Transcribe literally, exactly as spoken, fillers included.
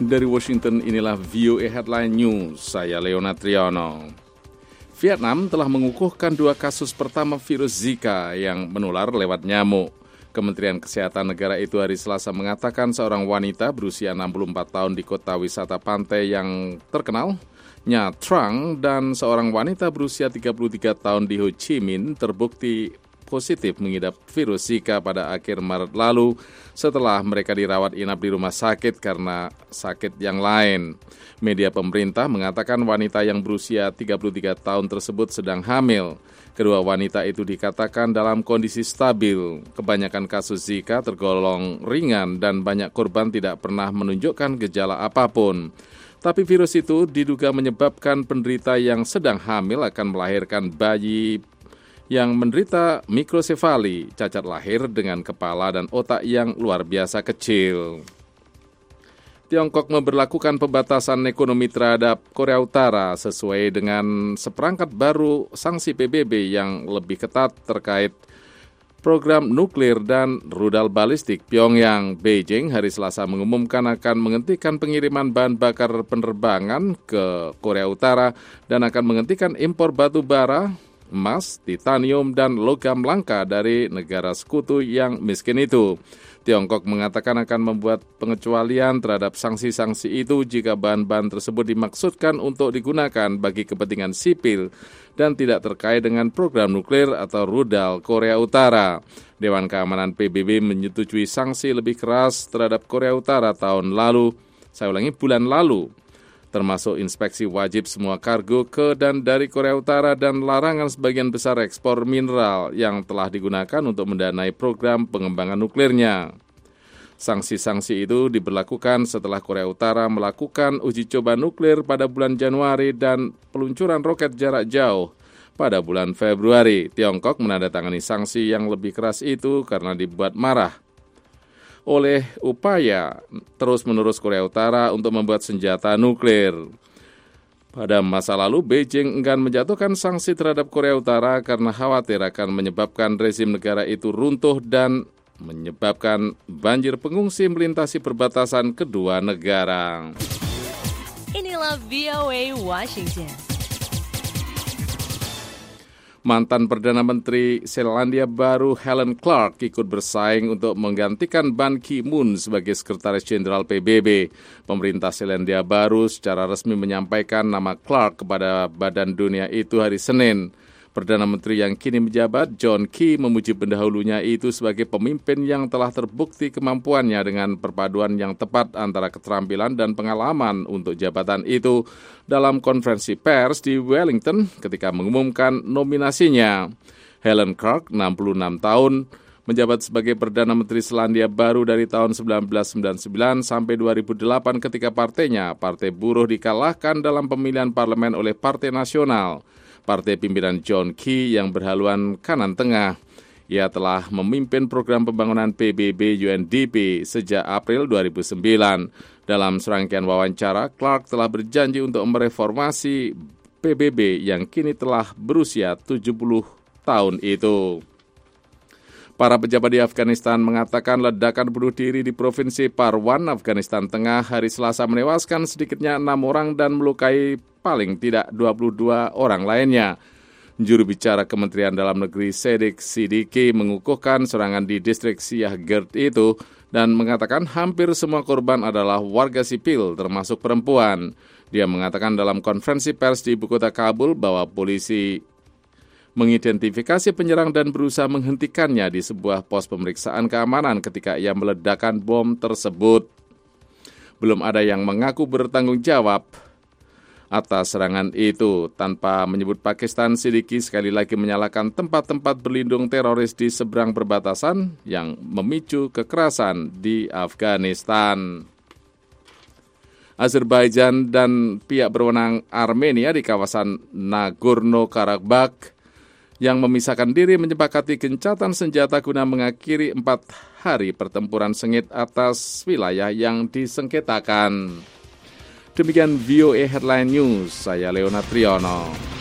Dari Washington, inilah V O A Headline News, saya Leonard Triono. Vietnam telah mengukuhkan dua kasus pertama virus Zika yang menular lewat nyamuk. Kementerian Kesehatan negara itu hari Selasa mengatakan seorang wanita berusia enam puluh empat tahun di kota wisata pantai yang terkenal, Nha Trang, dan seorang wanita berusia tiga puluh tiga tahun di Ho Chi Minh terbukti positif mengidap virus Zika pada akhir Maret lalu setelah mereka dirawat inap di rumah sakit karena sakit yang lain. Media pemerintah mengatakan wanita yang berusia tiga puluh tiga tahun tersebut sedang hamil. Kedua wanita itu dikatakan dalam kondisi stabil. Kebanyakan kasus Zika tergolong ringan dan banyak korban tidak pernah menunjukkan gejala apapun. Tapi virus itu diduga menyebabkan penderita yang sedang hamil akan melahirkan bayi yang menderita mikrosefali, cacat lahir dengan kepala dan otak yang luar biasa kecil. Tiongkok memberlakukan pembatasan ekonomi terhadap Korea Utara sesuai dengan seperangkat baru sanksi P B B yang lebih ketat terkait program nuklir dan rudal balistik Pyongyang. Beijing hari Selasa mengumumkan akan menghentikan pengiriman bahan bakar penerbangan ke Korea Utara dan akan menghentikan impor batu bara, emas, titanium, dan logam langka dari negara sekutu yang miskin itu. Tiongkok mengatakan akan membuat pengecualian terhadap sanksi-sanksi itu jika bahan-bahan tersebut dimaksudkan untuk digunakan bagi kepentingan sipil dan tidak terkait dengan program nuklir atau rudal Korea Utara. Dewan Keamanan P B B menyetujui sanksi lebih keras terhadap Korea Utara tahun lalu, saya ulangi bulan lalu, termasuk inspeksi wajib semua kargo ke dan dari Korea Utara dan larangan sebagian besar ekspor mineral yang telah digunakan untuk mendanai program pengembangan nuklirnya. Sanksi-sanksi itu diberlakukan setelah Korea Utara melakukan uji coba nuklir pada bulan Januari dan peluncuran roket jarak jauh pada bulan Februari. Tiongkok menandatangani sanksi yang lebih keras itu karena dibuat marah oleh upaya terus-menerus Korea Utara untuk membuat senjata nuklir. Pada masa lalu, Beijing enggan menjatuhkan sanksi terhadap Korea Utara karena khawatir akan menyebabkan rezim negara itu runtuh dan menyebabkan banjir pengungsi melintasi perbatasan kedua negara. Inilah V O A Washington. Mantan Perdana Menteri Selandia Baru Helen Clark ikut bersaing untuk menggantikan Ban Ki-moon sebagai Sekretaris Jenderal P B B. Pemerintah Selandia Baru secara resmi menyampaikan nama Clark kepada Badan Dunia itu hari Senin. Perdana Menteri yang kini menjabat, John Key, memuji pendahulunya itu sebagai pemimpin yang telah terbukti kemampuannya dengan perpaduan yang tepat antara keterampilan dan pengalaman untuk jabatan itu dalam konferensi pers di Wellington ketika mengumumkan nominasinya. Helen Clark, enam puluh enam tahun, menjabat sebagai Perdana Menteri Selandia Baru dari tahun seribu sembilan ratus sembilan puluh sembilan sampai dua ribu delapan ketika partainya, Partai Buruh, dikalahkan dalam pemilihan parlemen oleh Partai Nasional, partai pimpinan John Key yang berhaluan kanan tengah. Ia telah memimpin program pembangunan P B B U N D P sejak April dua ribu sembilan. Dalam serangkaian wawancara, Clark telah berjanji untuk mereformasi P B B yang kini telah berusia tujuh puluh tahun itu. Para pejabat di Afghanistan mengatakan ledakan bunuh diri di Provinsi Parwan, Afghanistan Tengah hari Selasa menewaskan sedikitnya enam orang dan melukai paling tidak dua puluh dua orang lainnya. Juru bicara Kementerian Dalam Negeri Sedik Siddiqui mengukuhkan serangan di distrik Siyah Gerd itu dan mengatakan hampir semua korban adalah warga sipil termasuk perempuan. Dia mengatakan dalam konferensi pers di ibu kota Kabul bahwa polisi mengidentifikasi penyerang dan berusaha menghentikannya di sebuah pos pemeriksaan keamanan ketika ia meledakkan bom tersebut. Belum ada yang mengaku bertanggung jawab atas serangan itu. Tanpa menyebut Pakistan, Siddiqui sekali lagi menyalahkan tempat-tempat berlindung teroris di seberang perbatasan yang memicu kekerasan di Afghanistan. Azerbaijan dan pihak berwenang Armenia di kawasan Nagorno-Karabakh yang memisahkan diri menyepakati gencatan senjata guna mengakhiri empat hari pertempuran sengit atas wilayah yang disengketakan. Demikian V O A Headline News, saya Leonard Triono.